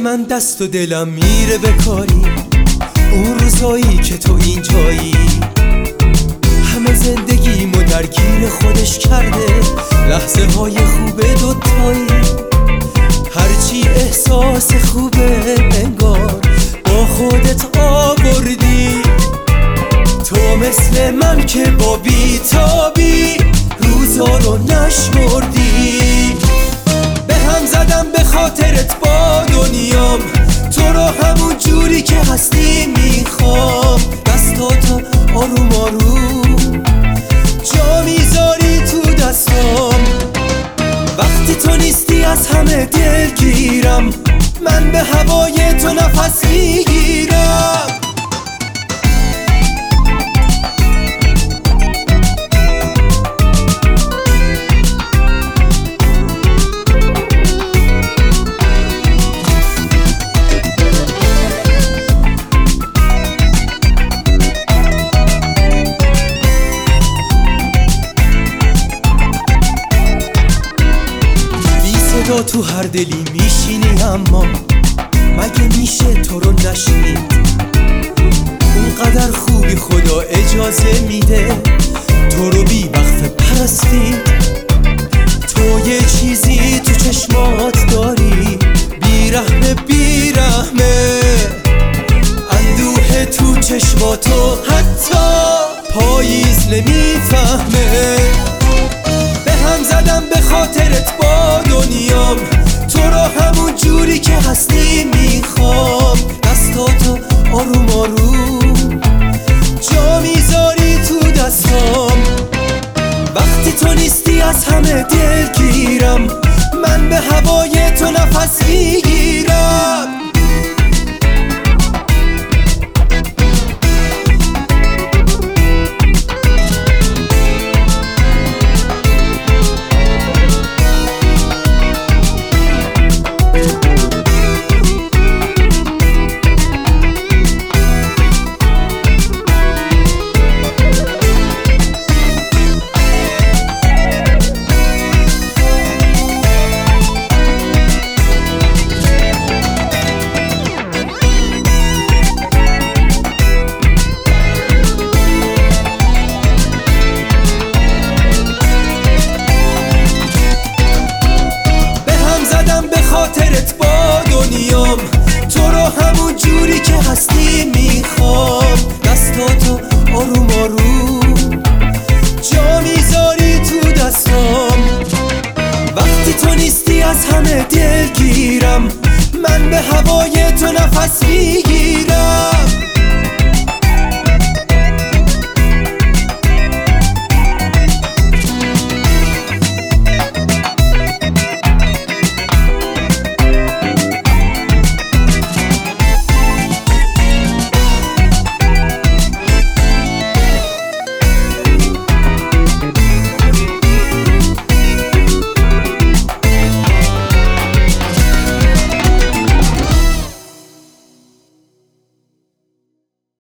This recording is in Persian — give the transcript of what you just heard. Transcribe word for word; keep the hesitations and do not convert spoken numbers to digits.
من دست و دلم میره به کاری، اون روزایی که تو اینجایی. همه زندگیمو درگیر خودش کرده، لحظه های خوبه دوتایی. هرچی احساس خوبه انگار با خودت آوردی. تو مثل من که با بیتابی روزا رو نشمردی. به هم زدم به خاطرت با دنیام، تو رو همون جوری که هستی میخوام. دستاتو آروم آروم جا میذاری تو دستام. وقتی تو نیستی از همه دلگیرم، من به هوای تو نفس میگیرم. تو هر دلی میشینی، اما مگه میشه تو رو نشنید؟ اونقدر خوبی خدا اجازه میده تو رو بی وقفه پرستید. تو یه چیزی تو چشمات داری، بیرحمه بیرحمه. اندوه تو چشماتو حتی پاییز نمیفهمه. به هم زدم به خاطرت با دنیام، تو رو همون جوری که هستی میخوام. دستاتو آروم آروم جا میذاری تو دستام. وقتی تو نیستی از همه دلگیرم، من به هوای تو نفس میگیرم.